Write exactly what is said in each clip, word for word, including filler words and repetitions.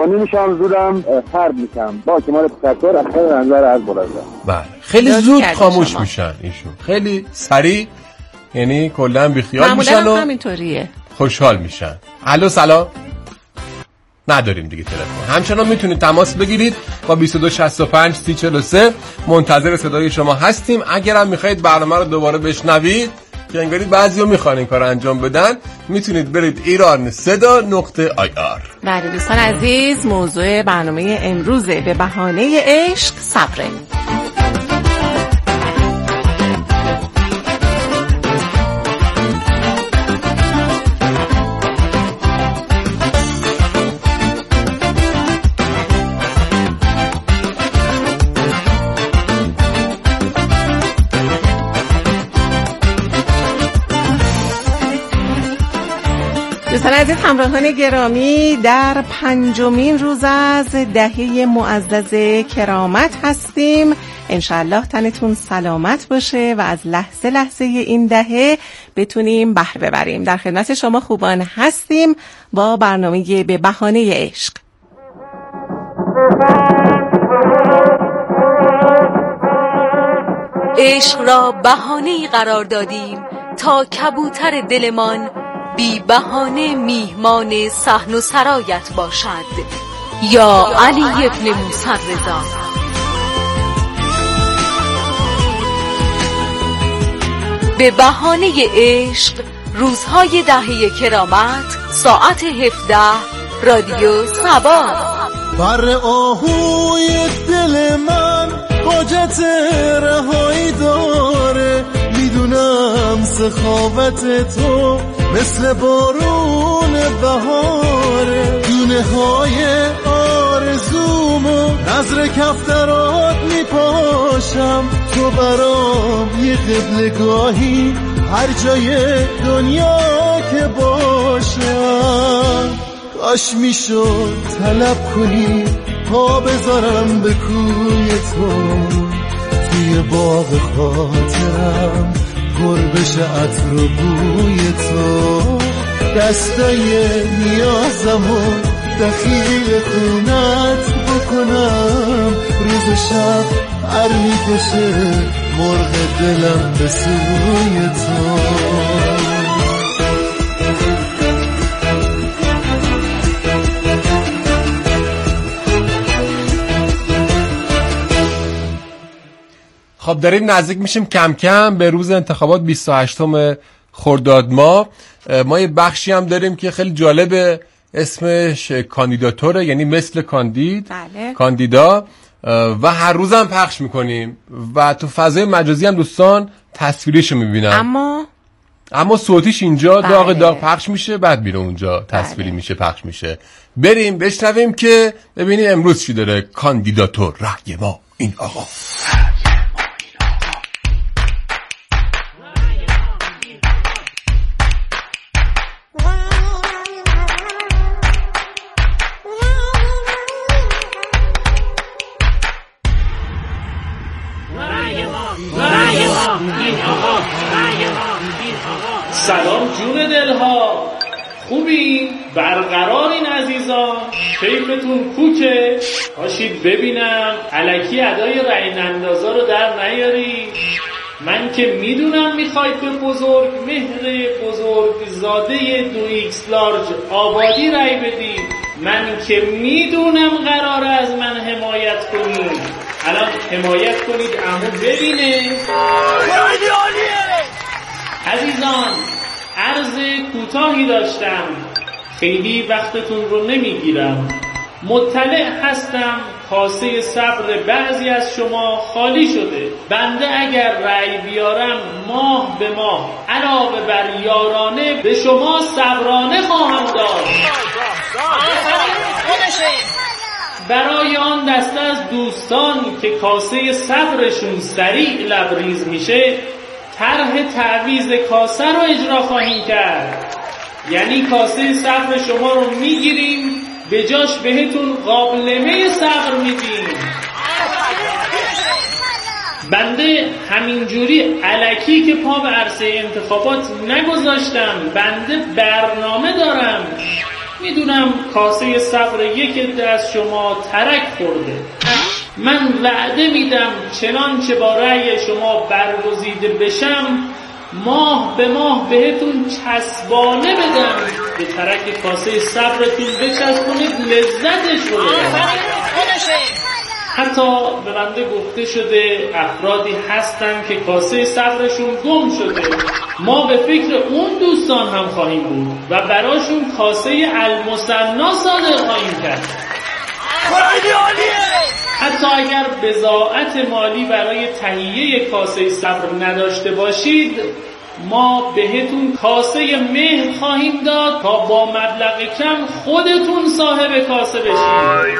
نمیشم زودم خرد میشم. با کمال تشکر از خیلی نظر از بلازم. بله خیلی زود خاموش شما. میشن ایشون خیلی سریع، یعنی کلا بیخیال میشن و همینطوریه خوشحال میشن. الو سلام. نداریم دیگه تلفن. همچنان میتونید تماس بگیرید با بیست و دو شصت و پنج سی چهل و سه. منتظر صدای شما هستیم. اگرم میخواید برنامه رو دوباره بشنوید که انگاری بعضیا میخوان این کارو انجام بدن، میتونید برید ایران صدا نقطه آی آر. بله دوستان عزیز، موضوع برنامه امروزه به بهانه عشق صبره. دوستان عزیز، همراهان گرامی، در پنجمین روز از دهه معزز کرامت هستیم. انشالله تنتون سلامت باشه و از لحظه لحظه این دهه بتونیم بهره ببریم. در خدمت شما خوبان هستیم با برنامه به بهانه عشق. عشق را بهانه‌ای قرار دادیم تا کبوتر دلمان بی بهانه میهمان صحن و سرایت باشد. یا علی ابن موسی رضا. به بهانه عشق روزهای دهه کرامت ساعت هفده رادیو صبا. بر آهوی دل من حاجت رهایی داره، میدونم سخاوت تو مثل بارون بهاره، دونه های آرزومو نظر کفترات میپاشم، تو برام یه قبلگاهی هر جای دنیا که باشم. کاش میشد طلب کنی پا بذارم به کوی تو، توی باغ خاطرم پر بشه عطر و بوی تو، دستای نیازمو دخیل خونت بکنم، روز و شب هر میکشه مرغ دلم به سوی تو. خب داریم نزدیک میشیم کم کم به روز انتخابات بیست و هشتم خرداد ماه. ما یه بخشی هم داریم که خیلی جالبه، اسمش کاندیداتوره، یعنی مثل کاندید. بله. کاندیدا، و هر روز هم پخش میکنیم و تو فضای مجازی هم دوستان تصویریشو میبینن، اما اما صوتیش اینجا بله. داغ داغ پخش میشه، بعد میره اونجا تصویری بله. میشه پخش میشه. بریم بشنویم که ببینیم امروز چی داره کاندیداتور. رأی ما این آقا. سلام جون دلها، خوبی؟ برقرارین عزیزان؟ کیفتون کوکه؟ پاشید ببینم الکی ادای رأی نندازا رو در نیاری. من که میدونم میخواید به بزرگ مهر بزرگ زاده دو ایکس لارج آبادی رأی بدید. من که میدونم قراره از من حمایت کنید. الان حمایت کنید عمو ببینه. خیلی عالیه عزیزان. عرض کوتاهی داشتم، خیلی وقتتون رو نمیگیرم. مطلع هستم کاسه صبر بعضی از شما خالی شده. بنده اگر رأی بیارم ماه به ماه علاوه بر یارانه به شما صبرانه خواهم داد. برای آن دسته از دوستان که کاسه صبرشون سریع لبریز میشه، طرح تعویض کاسه رو اجرا خواهیم کرد. یعنی کاسه صبر شما رو میگیریم، به جاش بهتون قابلمه صبر میدیم. بنده همینجوری الکی که پا به عرصه انتخابات نگذاشتم، بنده برنامه دارم. میدونم کاسه صبر یک عده از شما ترک خورده. من وعده میدم چنانچه با رأی شما برگزیده بشم ماه به ماه بهتون چسبانه بدم، به ترک کاسه صبرتون بچسبونید لذتش رو ببرید. حتی به بنده گفته شده افرادی هستن که کاسه صبرشون گم شده، ما به فکر اون دوستان هم خواهیم بود و براشون کاسه المثنا صادر خواهیم کرد. حتی اگر بضاعت مالی برای تهیه کاسه صبر نداشته باشید، ما بهتون کاسه مهر خواهیم داد تا با مبلغ کم خودتون صاحب کاسه بشید.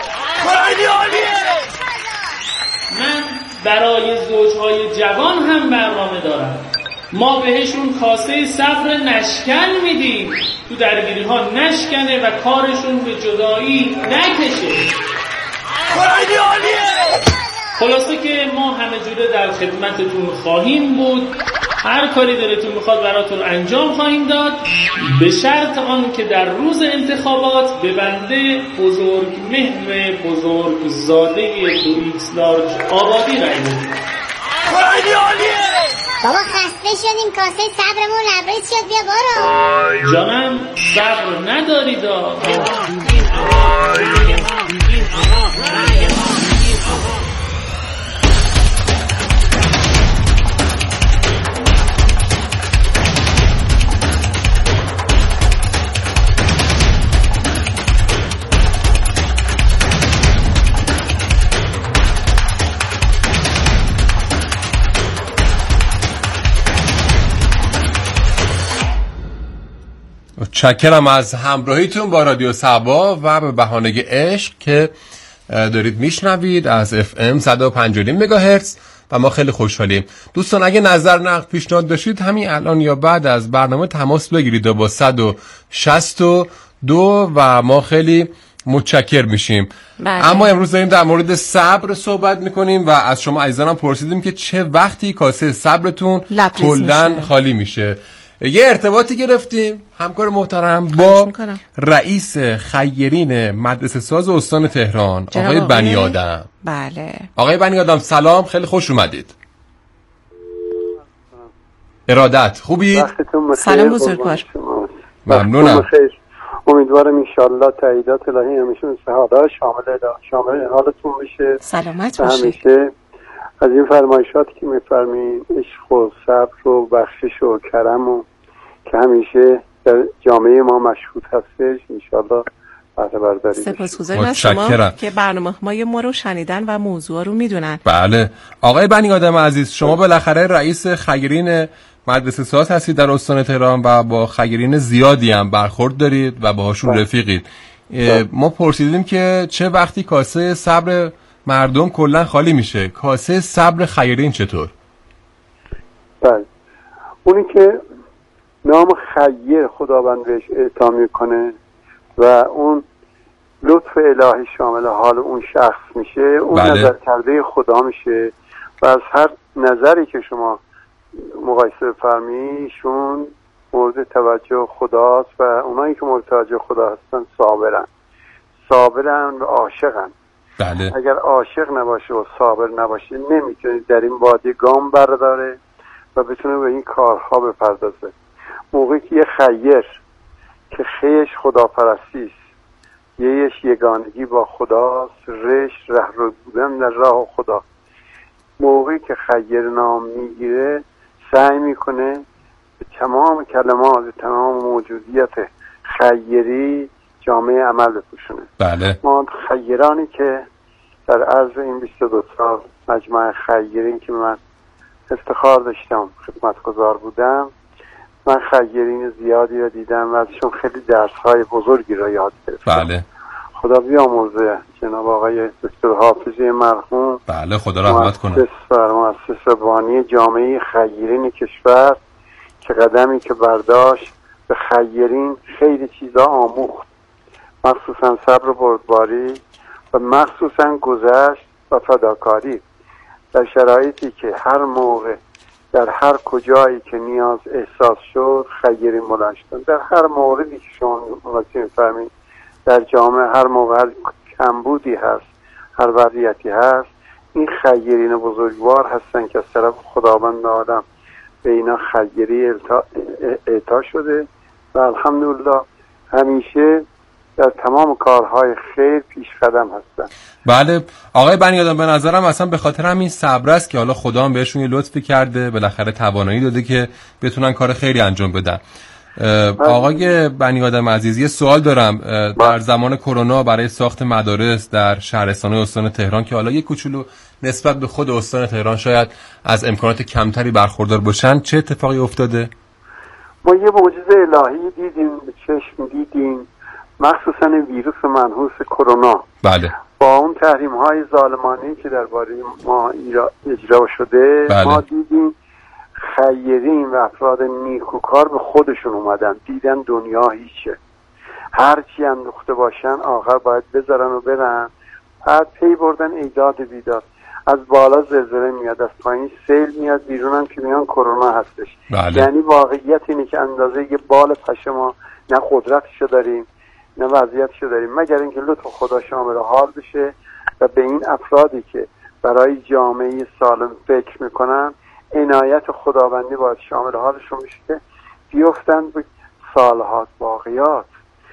من برای زوجهای جوان هم برنامه دارم. ما بهشون کاسه صبر نشکن میدیم، تو درگیری ها نشکنه و کارشون به جدایی نکشه. خلاصه که ما همه جوره در خدمتتون خواهیم بود، هر کاری دلتون میخواد براتون انجام خواهیم داد، به شرط آن که در روز انتخابات به بنده بزرگ مهر بزرگ زاده دو ایکس لارج آبادی رای بدید. بابا خسته شدیم، کاسه صبرمون لبریز شد، بیا برو. جانم صبر ندارید آ متشکرم از همراهیتون با رادیو صبا و به بهانه عشق که دارید میشنوید از اف ام صد و پنج و نیم مگاهرتز و ما خیلی خوشحالیم. دوستان اگه نظر نقد پیشنهاد داشتید همین الان یا بعد از برنامه تماس بگیرید با صد و شصت و دو و ما خیلی متشکر میشیم. بله. اما امروز داریم در مورد صبر صحبت میکنیم و از شما عزیزانم پرسیدیم که چه وقتی کاسه صبرتون کلاً خالی میشه. یه ارتباطی گرفتیم همکار محترم با رئیس خیرین مدرسه ساز استان تهران آقای بنی آدم. بله آقای بنی آدم سلام، خیلی خوش اومدید. ارادت خوبید؟ سلام بزرگوار. ممنونم. امیدوارم انشالله تاییدات الهی همیشه سعادت شامل شامل حالتون بشه. سلامت باشید. همیشه از این فرمایشاتی که میفرمایید عشق و صبر و بخشش و کرم و که همیشه در جامعه ما مشهود هستش انشالله بهره بردارید. سپاسگزاریم از شما که برنامه های ما رو شنیدن و موضوع رو میدونن. بله آقای بنی آدم عزیز، شما بالاخره رئیس خیرین مدرسه ساز هستید در استان تهران و با خیرین زیادی هم برخورد دارید و باهاشون رفیقید. ما پرسیدیم که چه وقتی کاسه صبر مردم کلا خالی میشه، کاسه صبر خیرین چطور؟ بله اونی که نام خیر خداوند بهش اعطا میکنه و اون لطف الهی شامل حال اون شخص میشه، اون بله. نظر کرده خدا میشه و از هر نظری که شما مقایسه بفرماییشون مورد توجه خداست و اونایی که مورد توجه خدا هستن صابرن صابرن و عاشقن. بله. اگر عاشق نباشه و صابر نباشه نمیتونه در این وادی گام برداره و بتونه به این کارها بپردازه. موقعی که یه خیر که خیش خداپرستی است، یهش یگانگی با خداست، رش رهرو بودن در راه خدا، موقعی که خیر نام میگیره سعی میکنه به تمام کلمات به تمام موجودیت خیری جامعه عمل بپوشونه. بله. ما خیرانی که در عرض این بیست و دو سال مجمع خیرین که من افتخار داشتم خدمتگزار بودم، من خیرین زیادی رو دیدم و ازشون خیلی درس‌های بزرگی رو یاد گرفتم. بله. خدا بیامرزه جناب آقای دکتر حافظی مرحوم. بله خدا رحمت کنه. مؤسس مؤسس بانی جامعه خیرین کشور که قدمی که برداشت به خیرین خیلی چیزا آموخت، مخصوصا صبر و بردباری و مخصوصا گذشت و فداکاری در شرایطی که هر موقع در هر کجایی که نیاز احساس شد خیرین بلند شدن. در هر موردی که شما می‌فهمید در جامعه هر موقع هر کمبودی هست، هر وضعیتی هست، این خیرین بزرگوار هستن که از طرف خداوند آدم به اینا خیری اعطا شده و الحمدلله همیشه در تمام کارهای خیر پیش قدم هستن. بله آقای بنیادم، به نظرم اصلا به خاطر همین صبر است که حالا خدا هم بهشون یه لطفی کرده، بالاخره توانایی داده که بتونن کار خیری انجام بدن. آقای بنیادم عزیز، یه سوال دارم. در زمان کرونا برای ساخت مدارس در شهرستان‌های استان تهران که حالا یه کوچولو نسبت به خود استان تهران شاید از امکانات کمتری برخوردار باشن، چه اتفاقی افتاده؟ ما یه معجزه الهی دیدیم، به چشم دیدیم، مخصوصا ویروس منحوس کرونا. بله. با اون تحریم‌های ظالمانه‌ای که درباره ما اجرا شده، بله. ما دیدیم خیرین و افراد نیکوکار به خودشون اومدن، دیدن دنیا هیچه، هرچی اندوخته باشن آخر باید بذارن و برن. بعد پی بردن ایجاد بیداد، از بالا زلزله میاد، از پایین سیل میاد، بیرون هم که میان کرونا هستش. بله. یعنی واقعیت اینه که اندازه یه بال پشه ما نه قدرتشو داریم نه وضعیتشو داریم، مگر اینکه لطف خدا شامل حال بشه و به این افرادی که برای جامعه سالم فکر میکنن عنایت خداوندی باید شامل حالشون بشه که بیفتن به صالحات باقیات.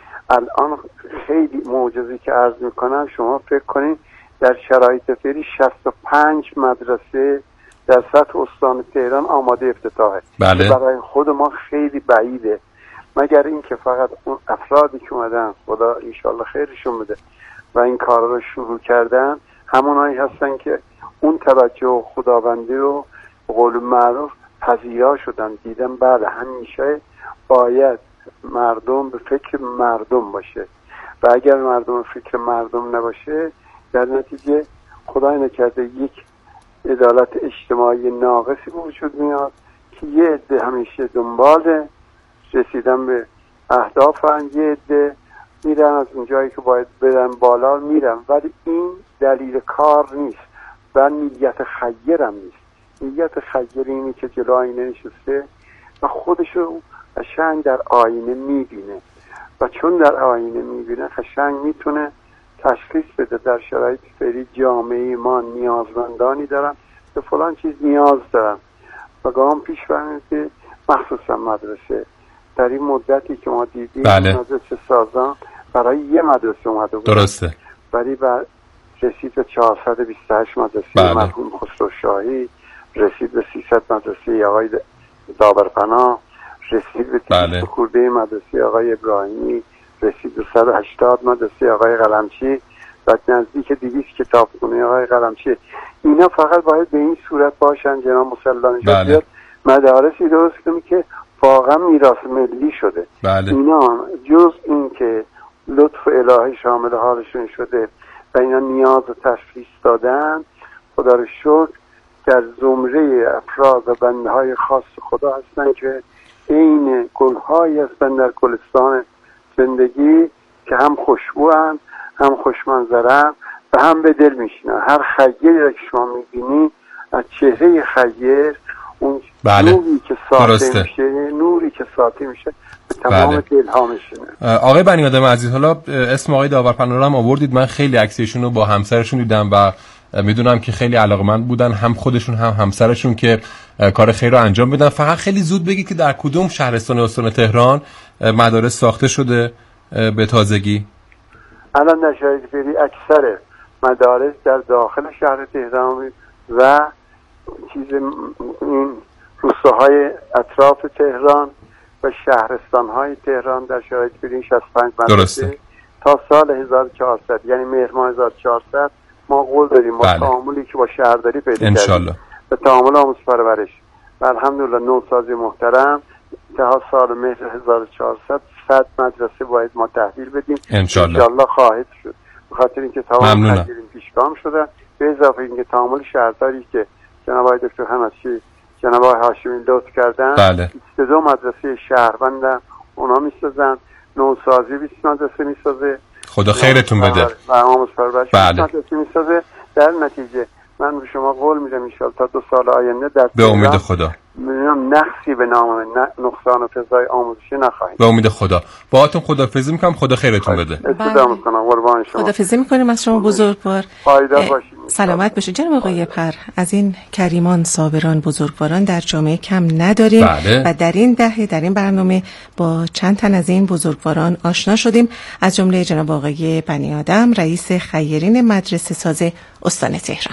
الان خیلی معجزه‌ای که عرض میکنم، شما فکر کنین در شرایط فعلی شصت و پنج مدرسه در سطح استان تهران آماده افتتاحه. بله. برای خود ما خیلی بعیده، مگر اینکه فقط اون افرادی که اومدن خدا انشالله خیرشون بده و این کار رو شروع کردن همونایی هستن که اون توجه خداوندی رو به قول معروف پذیرا شدن، دیدن بعد همیشه باید مردم به فکر مردم باشه و اگر مردم فکر مردم نباشه در نتیجه خدای نکرده یک عدالت اجتماعی ناقصی وجود میاد که یه عده همیشه دنبال رسیدن به اهدافن، یه عده میرن از اون جایی که باید برن بالا میرن، ولی این دلیل کار نیست و نیت خیر هم نیست. نیت خیر اینی که جلو آینه نشسته و خودشو قشنگ در آینه میبینه و چون در آینه میبینه قشنگ میتونه تشخیص بده در شرایط فعلی جامعه ما نیازمندانی دارن به فلان چیز نیاز دارن و گام پیش برمید که مخصوصا مدرسه در این مدتی که ما دیدیم بله. مدرسه سازان برای یه مدرسه اومده بود، درسته، ولی بر رسید به چهارصد و بیست و هشت مدرسه بله. مرحوم خسرو شاهی، رسید به سیصد مدرسه آقای داورپناه، رسید به بله. خورده مدرسه آقای ابراهیمی، رسید به صد و هشتاد مدرسه آقای قلمچی و نزدیک دویست کتابخونه آقای قلمچی. اینا فقط باید به این صورت باشن جناب مسلم بله. بیاد مدارسی درست کنیم که واقعا میراث ملی شده. بله. اینا جز این که لطف الهی شامل حالشون شده و اینا نیاز و تشخیص دادن، خدا رو شکر در زمره افراد و بنده های خاص خدا هستن که این گلهایی هستن در گلستان زندگی که هم خوشبوان، هم خوشمنظرن و هم به دل میشینن. هر خیری را که شما میبینی از چهره خیر اون بله. نوری که ساطع درسته. میشه، نوری که ساطع میشه به تمام بله. دلها میشینه. آقای بنیادم عزیز، حالا اسم آقای داورپناه رو هم آوردید، من خیلی عکسشون رو با همسرشون دیدم و میدونم که خیلی علاقمند بودن، هم خودشون هم همسرشون که کار خیر رو انجام بدن. فقط خیلی زود بگید که در کدوم شهرستان استان تهران مدارس ساخته شده به تازگی؟ الان در شرایط فعلی اکثر مدارس در داخل شهر تهران و چیز این روستاهای اطراف تهران و شهرستان‌های تهران در شرایط فعلی شصت و پنج مدرسه تا سال هزار و چهارصد یعنی مهر ماه هزار و چهارصد ما قول داریم با بله. تعاملی که با شهرداری پیدا کردیم به تعامل آموزش پرورش و الحمدلله نوسازی محترم تا سال مهر هزار و چهارصد صد مدرسه باید ما تحویل بدیم انشالله, انشالله خواهد شد، به خاطر اینکه تمام خیرین پیشگام شده، به اضافه اینکه تعامل شهرداری که جناب آقای دکتر حمدی جناب آقای هاشمی لطف کردن بله. بیست و دو مدرسه شهروند اونا میسازن، نوسازی بیست مدرسه میسازه، خدا خیرتون بده و آموزش پرورش بله. مدرسه میسازه. در نتیجه من به شما قول میدم ان شاء الله تا دو سال آینده در به امید خدا میدونم نقصی به نام نقصان و فضای آموزشی نخواهیم. به امید خدا. باهاتون خدافظی میکنم. خدا خیرتون بده. استفاده میکنم. قربان شما. خدافظی میکنیم از شما بزرگوار. پایدار باشید. سلامت باشید. جناب آقای پر، از این کریمان، صابران، بزرگواران در جامعه کم نداریم. بله. و در این دهه در این برنامه با چند تن از این بزرگواران آشنا شدیم، از جمله جناب آقای بنی آدم، رئیس خیرین مدرسه ساز استان تهران.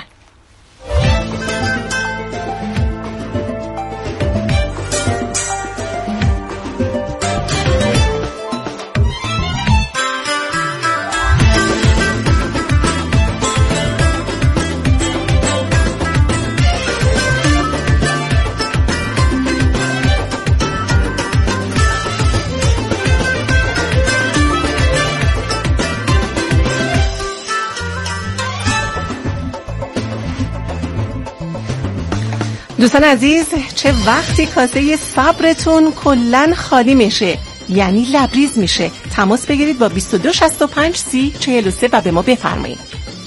دوستان عزیز، چه وقتی کاسه صبرتون کلن خالی میشه، یعنی لبریز میشه، تماس بگیرید با بیست و دو شصت و پنج سی چهل و سه و به ما بفرمایید.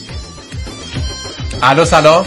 الو سلام.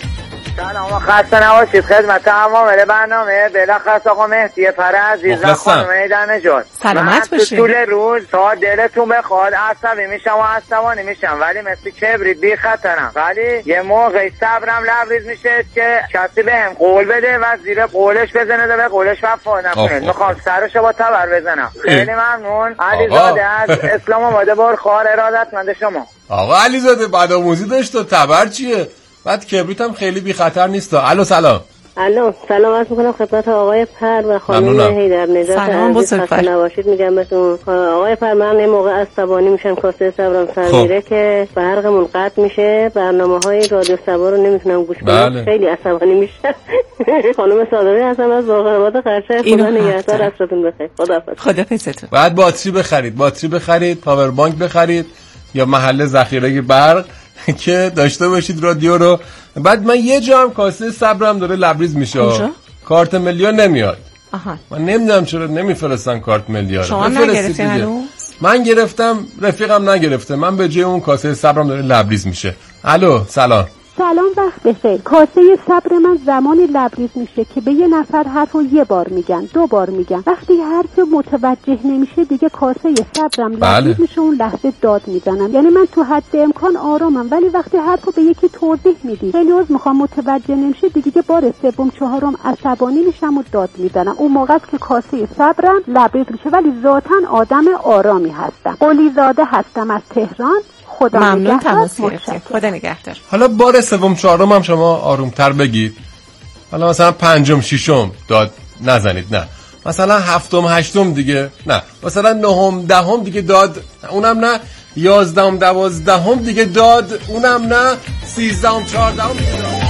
سلام، خسته نباشید. خدمت عوامل برنامه بلخص آقا مهدی پر عزیز و خانم ایدن نجات. سلامت باشید. من طول روز تا دلتون بخواد عصبی میشم و عصبانی میشم، ولی مثل کبریت بی خطرم، ولی یه موقعی صبرم لبریز میشه که کسی بهم قول بده و زیر قولش بزنه و به قولش وفا نکنه. میخوام سرشو با تبر بزنم. خیلی ممنون. علیزاده از اسلام آباد برخوار، ارادتمند شما. آقا علیزاده بعدآموزی داشت و تبر چیه؟ بعد کبریت هم خیلی بی خطر نیست. الو سلام. الو سلام، عرض می‌کنم خدمت آقای پر و خانم هیدر نجات. سلام، بزرگوار. نباشید میگم بهتون. آقای پر، من یه موقع عصبانی میشم، کاسه صبرم سر خب. میره که برقمون قطع میشه، برنامه‌های رادیو سبا رو نمیتونم گوش کنم. بله. خیلی عصبانی میشم. خانم صادقی هستم از باقرآباد قرچه. خدا نگهدار، عصرتون بخیر. خداحافظ. خداحافظتون. بعد باتری بخرید، باتری بخرید، پاور بانک بخرید یا محل ذخیره برق که داشته باشید رادیو رو. بعد من یه جا هم کاسه صبرم داره لبریز میشه. کارت ملی نمیاد. آها. من نمیدونم چرا نمیفرستن کارت ملی رو. شما نگرفتین هنوز؟ من گرفتم، رفیقم نگرفته. من به جای اون کاسه صبرم داره لبریز میشه. الو سلام. سلام، وقت بخیر. کاسه صبر من زمانی لبریز میشه که به یه نفر حرفو یه بار میگن، دو بار میگن. وقتی حرف متوجه نمیشه دیگه کاسه صبرم بله. لبریز میشه، اون لحظه داد میزنم. یعنی من تو حد امکان آرامم، ولی وقتی حرفو به یکی توضیح میدی خیلی از میخوام متوجه نمیشه، دیگه دیگه بار سوم چهارم عصبانی میشم و داد میزنم. اون موقع است که کاسه صبرم لبریز میشه، ولی ذاتاً آدم آرامی هستم. قلی زاده هستم از تهران. خدا ممنون، تماس گرفتید. خدا نگهدار. حالا بار سوم چهارم هم شما آرومتر بگید. حالا مثلا پنجم ششم داد نزنید، نه مثلا هفتم هشتم دیگه نه، مثلا نهم دهم دیگه داد اونم نه، یازدهم دوازدهم دیگه داد اونم نه، سیزدهم چهاردهم دیگه داد.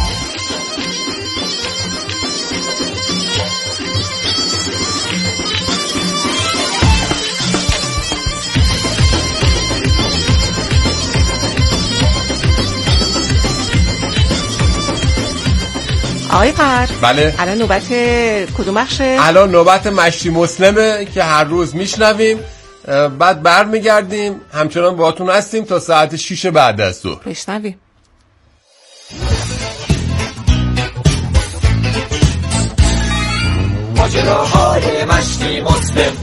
آقای پر، بله. الان نوبت کدوم بخشه؟ الان نوبت مشتی مسلمه که هر روز میشنویم، بعد برمیگردیم همچنان باهاتون هستیم تا ساعت شیش بعد از ظهر. بشنویم. ماجراهای مشتی مسلم.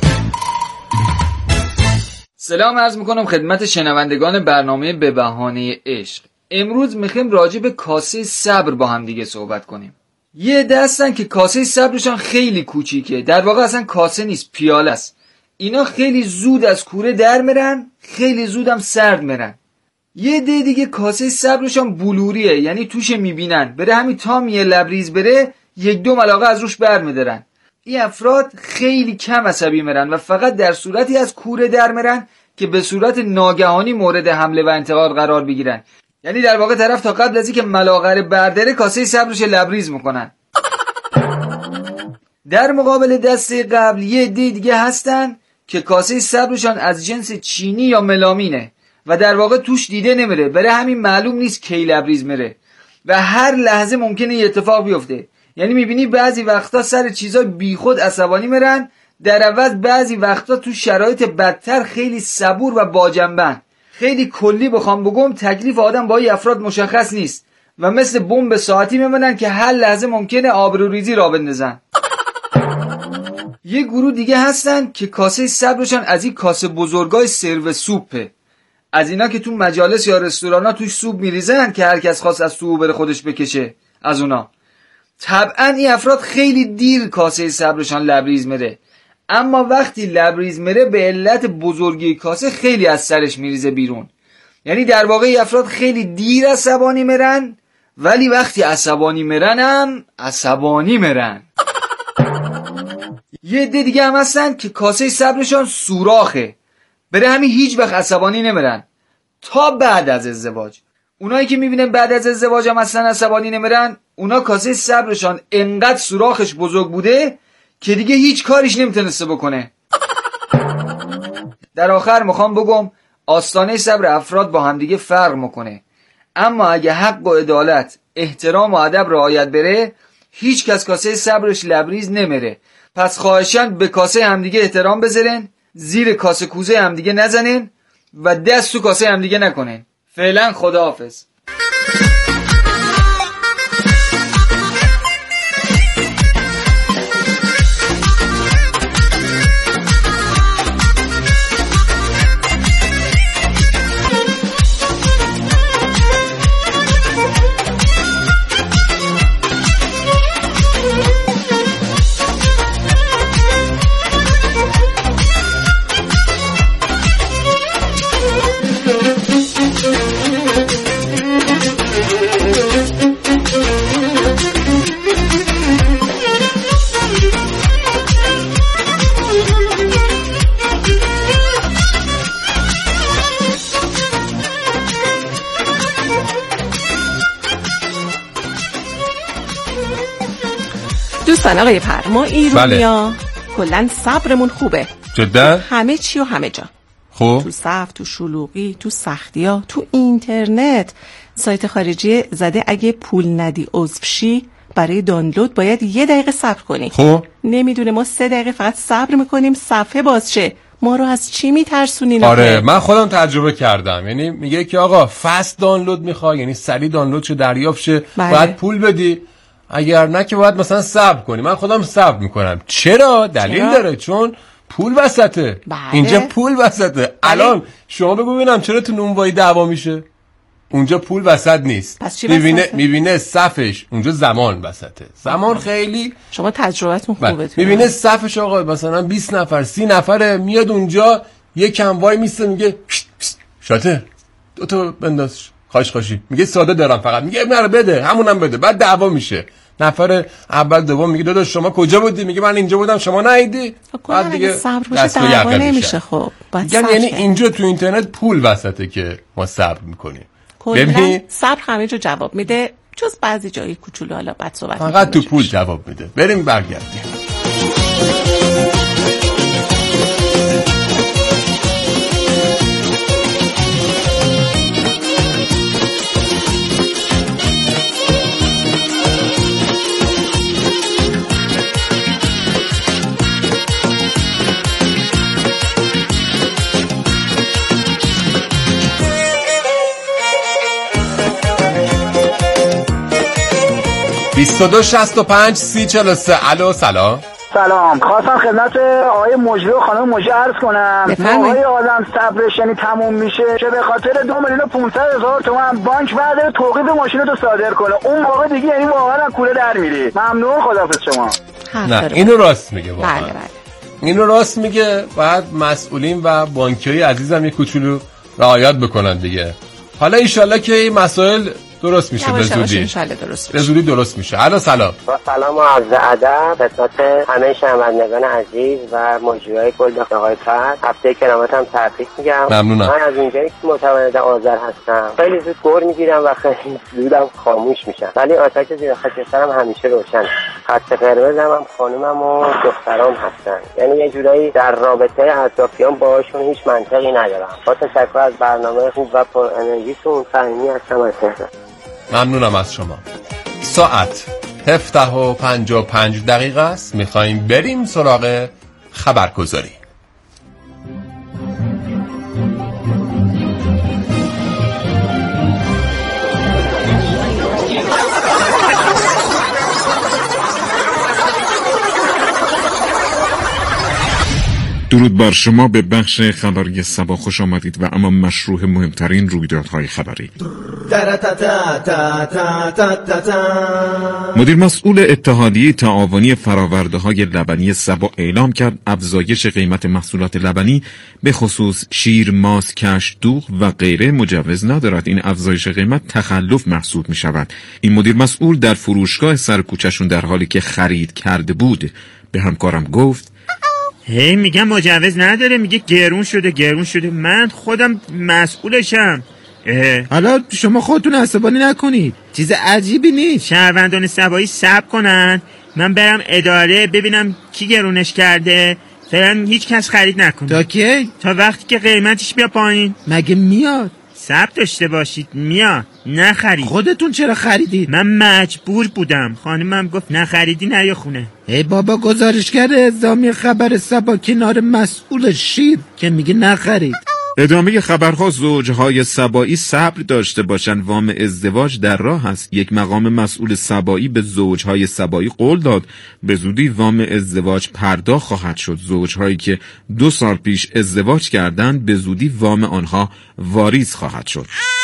سلام عرض میکنم خدمت شنوندگان برنامه به بهانه عشق. امروز میخوایم راجع به کاسه صبر با هم دیگه صحبت کنیم. یه دستن که کاسه صبرشان خیلی کوچیکه، در واقع اصلا کاسه نیست، پیاله است. اینا خیلی زود از کوره در میرن، خیلی زودم سرد میرن. یه ده دیگه کاسه صبرشان بلوریه، یعنی توش میبینن بره همین تا میه لبریز بره یک دو ملاقه از روش بر میدارن. این افراد خیلی کم عصبی میرن و فقط در صورتی از کوره در میرن که به صورت ناگهانی مورد حمله و انتقاد قرار بگیرن. یعنی در واقع طرف تا قبل از اینکه ملاقه برداره کاسه صبرش لبریز میکنن. در مقابل دسته قبل یه عده دیگه هستن که کاسه صبرشان از جنس چینی یا ملامینه و در واقع توش دیده نمیره، برای همین معلوم نیست کی لبریز میره و هر لحظه ممکنه یه اتفاق بیفته. یعنی میبینی بعضی وقتا سر چیزای بیخود عصبانی میرن، در عوض بعضی وقتا تو شرایط بدتر خیلی صبور و باجنبن. خیلی کلی بخوام بگم تکلیف آدم با این افراد مشخص نیست، و مثل بمب ساعتی میمونن که هر لحظه ممکنه آبروریزی را بندازن. یه گروه دیگه هستن که کاسه صبرشان از این کاسه بزرگای سرو سوپه، از اینا که تو مجالس یا رستورانا توش سوپ میریزن که هر کس خواست از تو بره خودش بکشه. از اونا طبعا این افراد خیلی دیر کاسه صبرشان لبریز میره، اما وقتی لبریز میره به علت بزرگی کاسه خیلی از سرش میریزه بیرون. یعنی در واقع این افراد خیلی دیر عصبانی میرن، ولی وقتی عصبانی میرن هم عصبانی میرن. یه عده دیگه هم هستن که کاسه صبرشان سوراخه، برای همین هیچ وقت عصبانی نمیرن تا بعد از ازدواج. اونایی که میبینن بعد از ازدواج هم اصلا عصبانی نمیرن، اونا کاسه صبرشان انقدر سوراخش بزرگ بوده که دیگه هیچ کاریش نمیتونسته بکنه. در آخر میخوام بگم آستانه صبر افراد با همدیگه فرق میکنه، اما اگه حق و عدالت، احترام و ادب رعایت بره، هیچ کس کاسه صبرش لبریز نمیره. پس خواهشاً به کاسه همدیگه احترام بذارین، زیر کاسه کوزه همدیگه نزنین و دست تو کاسه همدیگه نکنین. فعلا خداحافظ. دوستان آقای پر، ما ایرانیا کلن صبرمون خوبه جدا، همه چی و همه جا. خب تو صف، تو شلوغی، تو سختیا، تو اینترنت. سایت خارجی زده اگه پول ندی عضو شی برای دانلود باید یه دقیقه صبر کنی. خب نمیدونه ما سه دقیقه فقط صبر میکنیم صفحه باز شه. ما رو از چی میترسونین؟ آره من خودم تجربه کردم. یعنی میگه که آقا فست دانلود میخوای، یعنی سریع دانلود شه دریافت شه، بله. باید پول بدی، اگر نه که باید مثلا صبر کنی. من خودم صبر میکنم. چرا؟ دلیل چرا؟ داره، چون پول وسطه. بله. اینجا پول وسطه. بله. الان شما بگو ببینم چرا تو نونوایی دعوا میشه؟ اونجا پول وسط نیست. میبینه میبینه صفش اونجا زمان وسطه. زمان خیلی شما تجربتون خوبه. میبینه صفش آقا مثلا بیست نفر سی نفره، میاد اونجا یک وای میسته میگه شاته دو تا بنداز خاش خاشی، میگه ساده دارم فقط، میگه نره بده همونم بده، بعد دعوا میشه. نفر اول دوم میگه داداش شما کجا بودی؟ میگه من اینجا بودم شما نیدی. بعد دیگه صبر بشه دعوا نمیشه. خب یعنی یعنی اینجا تو اینترنت پول وسطه که ما صبر میکنیم. کلا صبر همه جا جواب میده جز بعضی جایی کوچولو حالا بد صحبت فقط تو پول جواب میده. بریم برگردیم. بیست و دو شصت و پنج سی چهل و سه. الو سلام. سلام، خواستم خدمت آقای مجری و خانم مجری عرض کنم آقای آدم صبرش یعنی تموم میشه که به خاطر دو میلیون و پونصد هزار تومان بانک بعد توقیف ماشین رو صادر کنه، اون موقع دیگه یعنی واقعا کوله در میری. ممنون، خداحافظ شما. نه اینو راست میگه واقعا. بله بله. اینو راست میگه. بعد مسئولین و بانکیای عزیزم یه کوچولو رعایت بکنن دیگه. حالا ان که این مسائل درست میشه به زودی. درست به زودی درست میشه. الو سلام. با سلام و عرض ادب خدمت همه شنوندگان عزیز و مجریای گل آقای فرد. هفته کرامتم تبریک میگم. ممنونم. من از اینجایی که متولد آذر هستم خیلی زود گور میگیرم و خیلی زودم خاموش میشم، ولی آتش زیر خط سرم همیشه روشن. خط قرمزم هم خانومم و دخترام هستن، یعنی یه جورایی در رابطه اطرافیان باهاشون هیچ منطقی ندارم. با تشکر از برنامه خوب و پر انرژیتون. فهمی هستم از تهران. ممنونم از شما. ساعت هفده و پنجاه و پنج دقیقه است. میخواییم بریم سراغ خبرگزاری. درود بر شما، به بخش خبری صبا خوش آمدید و اما مشروع مهمترین رویدادهای خبری. مدیر مسئول اتحادیه تعاونی فرآورده‌های لبنی صبا اعلام کرد افزایش قیمت محصولات لبنی به خصوص شیر، ماست، کشک، دوغ و غیره مجوز ندارد. این افزایش قیمت تخلف محسوب می شود. این مدیر مسئول در فروشگاه سر کوچه‌شون در حالی که خرید کرده بود به همکارم گفت هی میگم مجوز نداره، میگه گرون شده گرون شده، من خودم مسئولشم. حالا شما خودتون عصبانی نکنید، چیز عجیبی نیست. شهروندان سبایی صبر کنن، من برم اداره ببینم کی گرونش کرده. فعلا هیچ کس خرید نکنه. تا کی؟ تا وقتی که قیمتش بیا پایین. مگه میاد؟ صبر داشته باشید، میاد. نخرید. خودتون چرا خریدید؟ من مجبور بودم، خانمم گفت نخریدی نیا خونه. ای بابا، گزارشگر اعزامی خبر صبا کنار مسئول شیر که میگه نخرید. ادامه خبرها. زوجهای سبایی صبر داشته باشند، وام ازدواج در راه است. یک مقام مسئول سبایی به زوجهای سبایی قول داد به زودی وام ازدواج پرداخت خواهد شد. زوجهایی که دو سال پیش ازدواج کردند به زودی وام آنها واریز خواهد شد.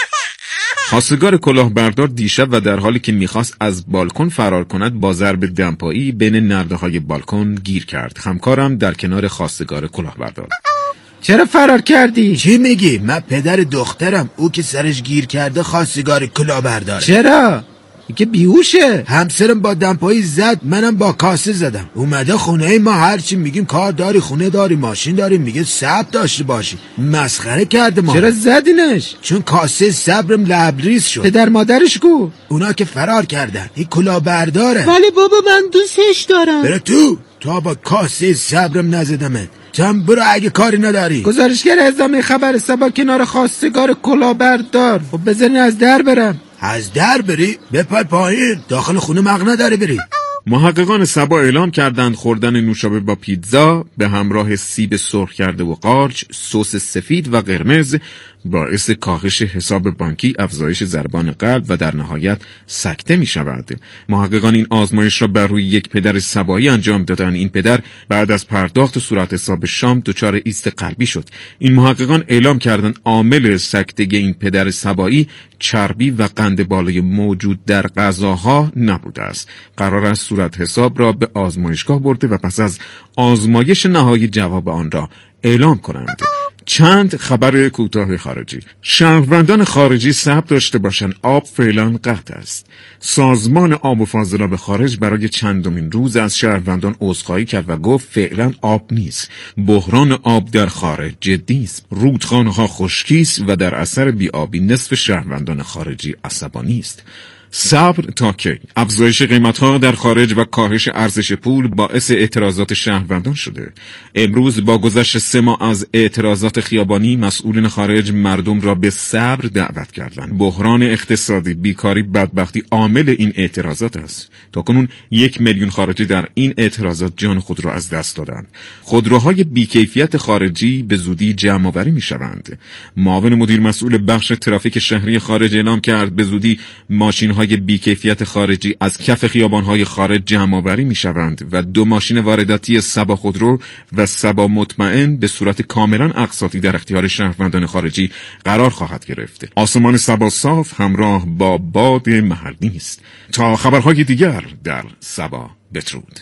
خواستگار کلاهبردار دیشب و در حالی که میخواست از بالکن فرار کند با ضرب دمپایی بین نرده‌های بالکن گیر کرد. همکارم در کنار خواستگار کلاهبردار. چرا فرار کردی؟ چی میگی؟ من پدر دخترم، او که سرش گیر کرده خواستگار کلاهبرداره. چرا؟ که بیهوشه. همسرم با دمپایی زد، منم با کاسه زدم. اومده خونه ما، هرچی میگیم کار داری، خونه داری، ماشین داری، میگه صبر داشته باشی. مسخره کرده ما. چرا زدینش؟ چون کاسه صبرم لبریز شد. پدر مادرش کو؟ اونا که فرار کردن. این کلاهبرداره. ولی بابا من دوستش دارم. برو تو، تا با کاسه صبرم نزدمت. چم برو اگه کاری نداری. گزارشگر اعزامی خبر صبا کنار خواستگار کلاهبردار. خب بزنین از در برم. از در بری؟ بپر پایین، داخل خونه مغ نداری بری. محققان صبا اعلام کردند خوردن نوشابه با پیتزا به همراه سیب سرخ کرده و قارچ، سس سفید و قرمز باعث کاهش حساب بانکی، افزایش ضربان قلب و در نهایت سکته می شود. محققان این آزمایش را بر روی یک پدر سبایی انجام دادند. این پدر بعد از پرداخت صورت حساب شام دچار ایست قلبی شد. این محققان اعلام کردند عامل سکته این پدر سبایی چربی و قند بالای موجود در غذاها نبوده است. قرار است صورت حساب را به آزمایشگاه برده و پس از آزمایش نهایی جواب آن را اعلام کنند. چند خبر کوتاه خارجی. شهروندان خارجی صبر داشته باشند، آب فعلا قطع است. سازمان آب و فاضلاب خارج برای چندمین روز از شهروندان عذرخواهی کرد و گفت فعلا آب نیست. بحران آب در خارج جدی است. رودخانه‌ها خشکی است و در اثر بی‌آبی نصف شهروندان خارجی عصبانی است. صبر تا کی؟ افزایش قیمت‌ها در خارج و کاهش ارزش پول باعث اعتراضات شهروندان شده. امروز با گذشت سه ماه از اعتراضات خیابانی، مسئولین خارج مردم را به صبر دعوت کردند. بحران اقتصادی، بیکاری، بدبختی عامل این اعتراضات است. تاکنون یک میلیون خارجی در این اعتراضات جان خود را از دست دادند. خودروهای بیکیفیت خارجی به زودی جمع‌آوری می‌شوند. معاون مدیر مسئول بخش ترافیک شهری خارج اعلام کرد به زودی ماشین‌های بیکیفیت خارجی از کف خیابان‌های خارج جمع‌آوری می‌شوند و دو ماشین وارداتی صبا خودرو و صبا مطمئن به صورت کاملا اقساطی در اختیار شهروندان خارجی قرار خواهد گرفت. آسمان صبا صاف همراه با باد محلی است. تا خبرهای دیگر در صبا، بدرود.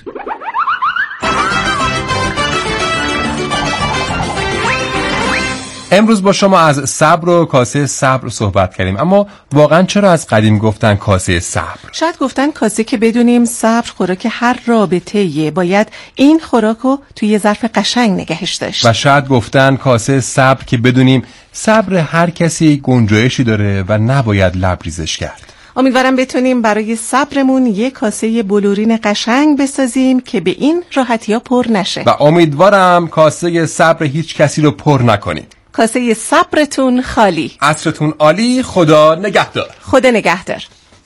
امروز با شما از صبر و کاسه صبر صحبت کردیم، اما واقعا چرا از قدیم گفتن کاسه صبر؟ شاید گفتن کاسه که بدونیم صبر خوراک هر رابطه‌ایه، باید این خوراکو توی ظرف قشنگ نگهش داشت. و شاید گفتن کاسه صبر که بدونیم صبر هر کسی گنجایشی داره و نباید لبریزش کرد. امیدوارم بتونیم برای صبرمون یک کاسه بلورین قشنگ بسازیم که به این راحتی‌ها پر نشه. و امیدوارم کاسه صبر هیچ کسی رو پر نکنیم. کاسه صبرتون خالی. عصرتون عالی. خدا نگهدار. خدا نگهدار.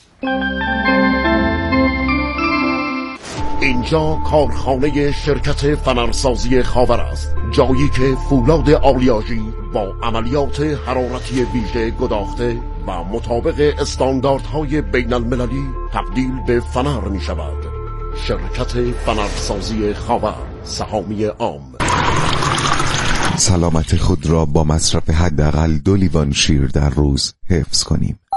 اینجا کارخانه شرکت فنرسازی خاور است، جایی که فولاد آلیاژی با عملیات حرارتی ویژه گداخته و مطابق استانداردهای بین المللی تبدیل به فنر می شود. شرکت فنرسازی خاور، سهامی عام. سلامت خود را با مصرف حداقل دو لیوان شیر در روز حفظ کنیم.